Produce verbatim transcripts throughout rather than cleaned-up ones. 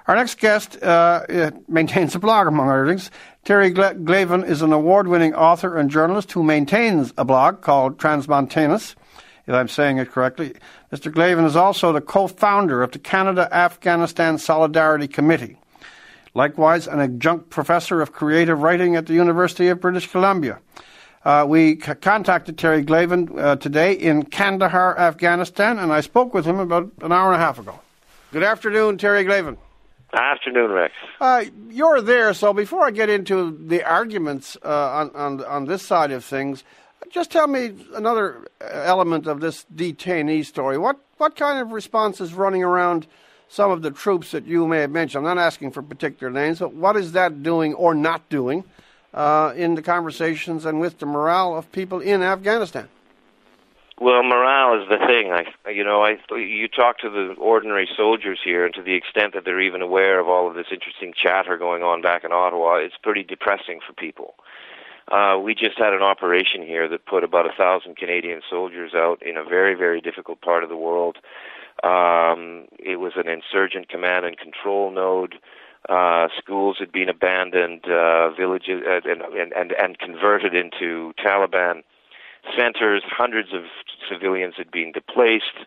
Our next guest uh, maintains a blog, among other things. Terry Glavin is an award-winning author and journalist who maintains a blog called Transmontanus, if I'm saying it correctly. Mister Glavin is also the co-founder of the Canada-Afghanistan Solidarity Committee. Likewise, an adjunct professor of creative writing at the University of British Columbia. Uh, we c- contacted Terry Glavin uh, today in Kandahar, Afghanistan, and I spoke with him about an hour and a half ago. Good afternoon, Terry Glavin. Afternoon, Rex. Uh, you're there, so before I get into the arguments uh, on, on on this side of things, just tell me another element of this detainee story. What what kind of response is running around some of the troops that you may have mentioned? I'm not asking for particular names, but what is that doing or not doing uh, in the conversations and with the morale of people in Afghanistan? Well, morale is the thing. I, you know, I you talk to the ordinary soldiers here, and to the extent that they're even aware of all of this interesting chatter going on back in Ottawa, it's pretty depressing for people. Uh, we just had an operation here that put about a thousand Canadian soldiers out in a very, very difficult part of the world. Um, it was an insurgent command and control node. Uh, schools had been abandoned, uh, villages uh, and, and and converted into Taliban centers. Hundreds of civilians had been displaced.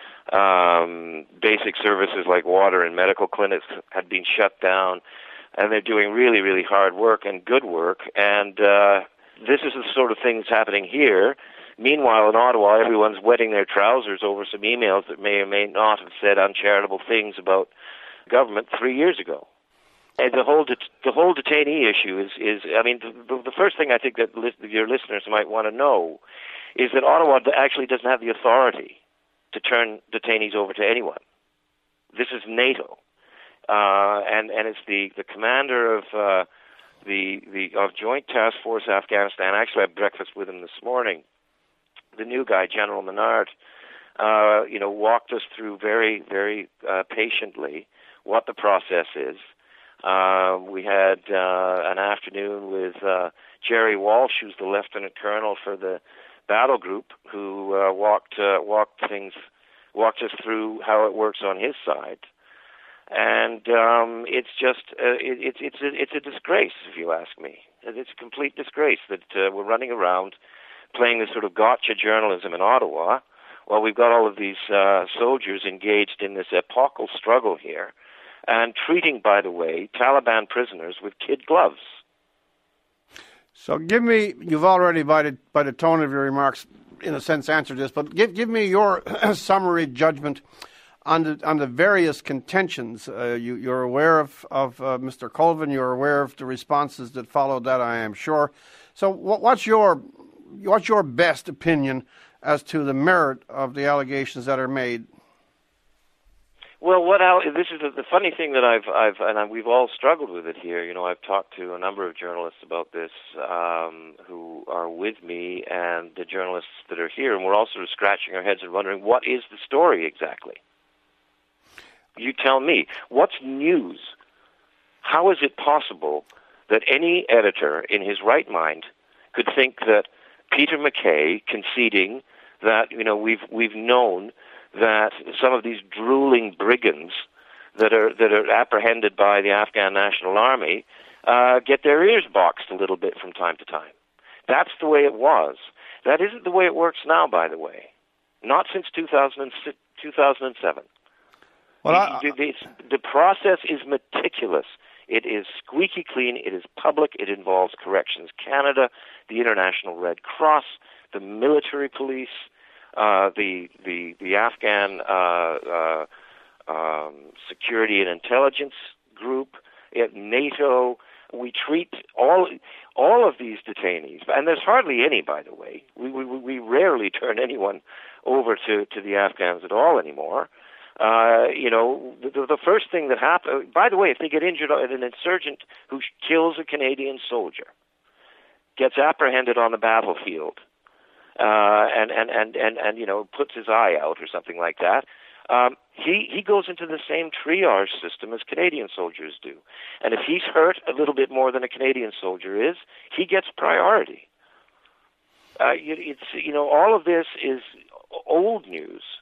Um, basic services like water and medical clinics had been shut down, and they're doing really, really hard work and good work. And uh, this is the sort of thing that's happening here. Meanwhile, in Ottawa, everyone's wetting their trousers over some emails that may or may not have said uncharitable things about government three years ago. And the whole det- the whole detainee issue is, is I mean, the, the first thing I think that li- your listeners might want to know is that Ottawa actually doesn't have the authority to turn detainees over to anyone. This is NATO, uh, and and it's the, the commander of uh, the the of Joint Task Force Afghanistan. Actually, I had breakfast with him this morning. The new guy, General Menard, uh, you know, walked us through very very uh, patiently what the process is. Uh, we had uh, an afternoon with uh, Jerry Walsh, who's the lieutenant colonel for the battle group, who uh, walked uh, walked things, walked us through how it works on his side, and um, it's just uh, it, it's it's a, it's a disgrace, if you ask me. It's a complete disgrace that uh, we're running around playing this sort of gotcha journalism in Ottawa, while we've got all of these uh, soldiers engaged in this epochal struggle here. And treating, by the way, Taliban prisoners with kid gloves. So give me, you've already, by the, by the tone of your remarks, in a sense, answered this, but give give me your summary judgment on the on the various contentions. Uh, you, you're aware of, of uh, Mister Colvin, you're aware of the responses that followed that, I am sure. So what, what's your what's your best opinion as to the merit of the allegations that are made? Well, what Al, this is the, the funny thing that I've, I've, and I, we've all struggled with it here. You know, I've talked to a number of journalists about this um, who are with me, and the journalists that are here, and we're all sort of scratching our heads and wondering, what is the story exactly? You tell me. What's news? How is it possible that any editor in his right mind could think that Peter MacKay conceding that, you know, we've we've known that some of these drooling brigands that are that are apprehended by the Afghan National Army uh, get their ears boxed a little bit from time to time. That's the way it was. That isn't the way it works now, by the way. Not since two thousand seven. Well, I, the, the, the process is meticulous. It is squeaky clean. It is public. It involves Corrections Canada, the International Red Cross, the military police, Uh, the the the Afghan uh, uh, um, security and intelligence group, at NATO. We treat all all of these detainees, and there's hardly any, by the way. We we, we rarely turn anyone over to, to the Afghans at all anymore. Uh, you know, the, the first thing that happens. By the way, if they get injured, an insurgent who kills a Canadian soldier gets apprehended on the battlefield. Uh, and, and, and, and, and, you know, puts his eye out or something like that, um, he, he goes into the same triage system as Canadian soldiers do. And if he's hurt a little bit more than a Canadian soldier is, he gets priority. Uh, it's, you know, all of this is old news.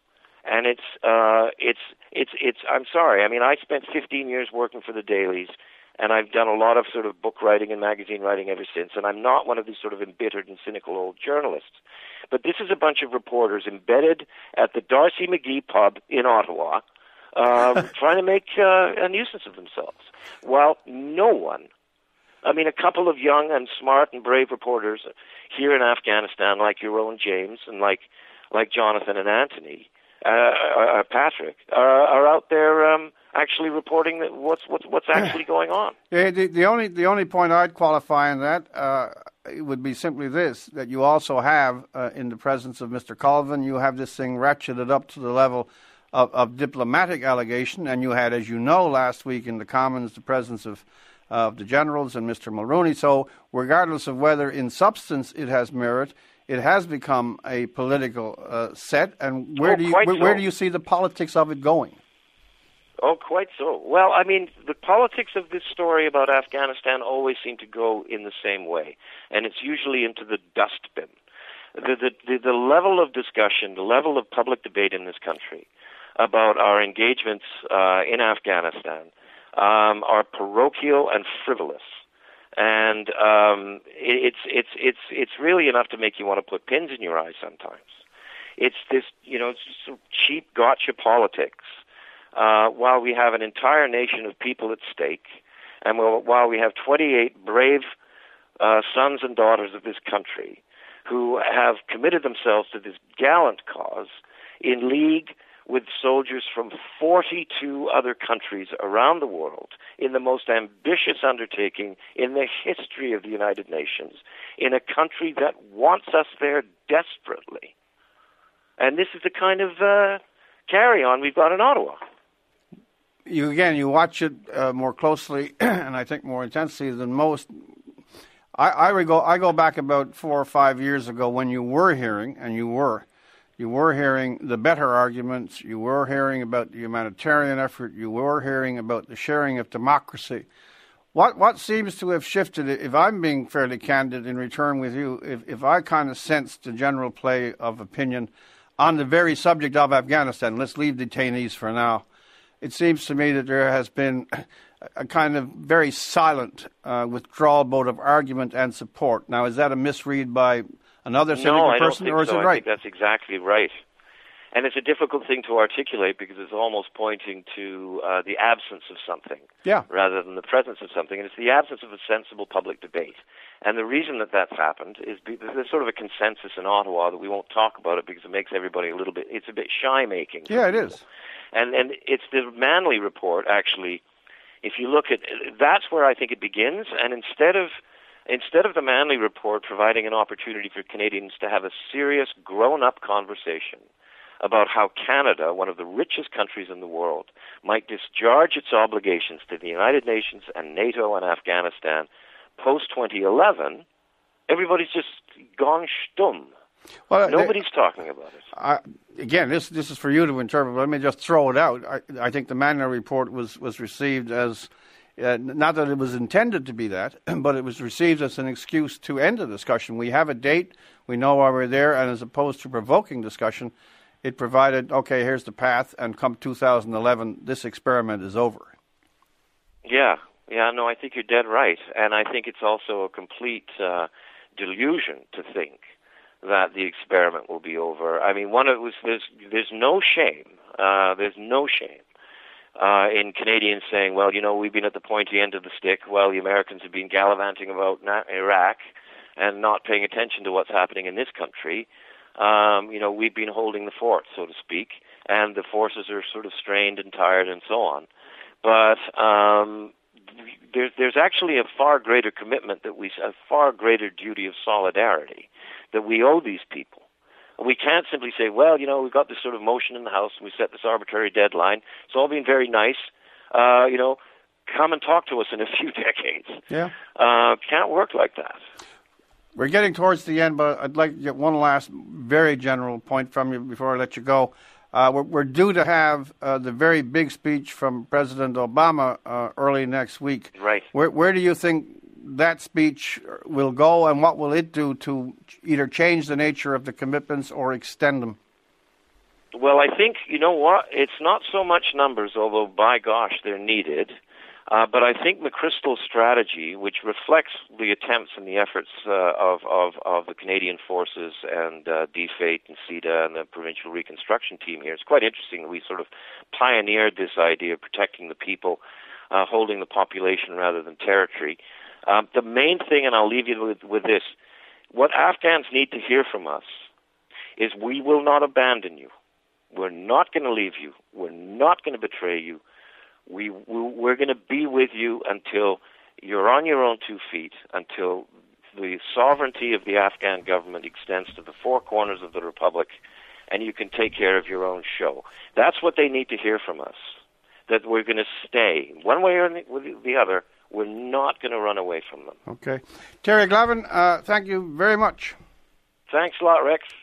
And it's uh, it's it's it's. I'm sorry. I mean, I spent fifteen years working for the dailies, and I've done a lot of sort of book writing and magazine writing ever since. And I'm not one of these sort of embittered and cynical old journalists. But this is a bunch of reporters embedded at the Darcy McGee pub in Ottawa, uh, trying to make uh, a nuisance of themselves. While no one, I mean, a couple of young and smart and brave reporters here in Afghanistan, like your own James and like like Jonathan and Anthony, uh, uh, Patrick, are, are out there um, actually reporting that what's what's what's actually going on. Yeah, the, the only the only point I'd qualify in that uh, it would be simply this: that you also have, uh, in the presence of Mister Colvin, you have this thing ratcheted up to the level of, of diplomatic allegation, and you had, as you know, last week in the Commons, the presence of of the generals and Mister Mulroney. So, regardless of whether in substance it has merit, it has become a political uh, set. And where oh, do you where, where, where so. do you see the politics of it going? Oh, quite so. Well, I mean, the politics of this story about Afghanistan always seem to go in the same way, and it's usually into the dustbin. The, the, the, the level of discussion, the level of public debate in this country about our engagements uh, in Afghanistan um, are parochial and frivolous. And um, it's it's it's it's really enough to make you want to put pins in your eyes sometimes. It's this, you know, it's just some cheap gotcha politics. Uh, while we have an entire nation of people at stake, and while we have twenty-eight brave uh, sons and daughters of this country who have committed themselves to this gallant cause in league with soldiers from forty-two other countries around the world in the most ambitious undertaking in the history of the United Nations, in a country that wants us there desperately. And this is the kind of uh, carry-on we've got in Ottawa. You again, you watch it uh, more closely, and I think more intensely than most. I, I go I go back about four or five years ago when you were hearing, and you were, you were hearing the better arguments. You were hearing about the humanitarian effort. You were hearing about the sharing of democracy. What what seems to have shifted? If I'm being fairly candid in return with you, if if I kind of sense the general play of opinion on the very subject of Afghanistan, let's leave detainees for now. It seems to me that there has been a kind of very silent uh, withdrawal both of argument and support. Now, is that a misread by another cynical no, I person, don't think or is so. it right? I think that's exactly right. And it's a difficult thing to articulate because it's almost pointing to uh, the absence of something yeah. rather than the presence of something. And it's the absence of a sensible public debate. And the reason that that's happened is because there's sort of a consensus in Ottawa that we won't talk about it because it makes everybody a little bit, it's a bit shy-making. Yeah, it is. And and it's the Manley report, actually. If you look at, that's where I think it begins. And instead of instead of the Manley report providing an opportunity for Canadians to have a serious, grown-up conversation about how Canada, one of the richest countries in the world, might discharge its obligations to the United Nations and NATO and Afghanistan post twenty eleven, everybody's just gone stumm. Well, Nobody's they, talking about it. I, again, this this is for you to interpret, but let me just throw it out. I, I think the Manley report was, was received as, uh, not that it was intended to be that, but it was received as an excuse to end the discussion. We have a date, we know why we're there, and as opposed to provoking discussion, it provided, okay, here's the path, and come two thousand eleven, this experiment is over. Yeah, yeah, no, I think you're dead right. And I think it's also a complete uh, delusion to think that the experiment will be over. I mean, one of it was there's there's no shame, uh, there's no shame uh, in Canadians saying, well, you know, we've been at the pointy end of the stick while the Americans have been gallivanting about Iraq and not paying attention to what's happening in this country. Um, you know, we've been holding the fort, so to speak, and the forces are sort of strained and tired and so on. But um, there's there's actually a far greater commitment that we a far greater duty of solidarity that we owe these people. We can't simply say, well, you know, we've got this sort of motion in the House and we set this arbitrary deadline. It's all been very nice. Uh, you know, come and talk to us in a few decades. Yeah. Uh, can't work like that. We're getting towards the end, but I'd like to get one last very general point from you before I let you go. Uh, we're, we're due to have uh, the very big speech from President Obama uh, early next week. Right. Where, where do you think that speech will go, and what will it do to either change the nature of the commitments or extend them? Well, I think, you know what, it's not so much numbers, although, by gosh, they're needed. Uh, but I think McChrystal's strategy, which reflects the attempts and the efforts uh, of, of, of the Canadian Forces and uh, D F A T and C E D A and the Provincial Reconstruction Team here, it's quite interesting that we sort of pioneered this idea of protecting the people, uh, holding the population rather than territory. Um, the main thing, and I'll leave you with, with this, what Afghans need to hear from us is we will not abandon you. We're not going to leave you. We're not going to betray you. We, we're going to be with you until you're on your own two feet, until the sovereignty of the Afghan government extends to the four corners of the Republic, and you can take care of your own show. That's what they need to hear from us, that we're going to stay. One way or the other, we're not going to run away from them. Okay. Terry Glavin, uh, thank you very much. Thanks a lot, Rex.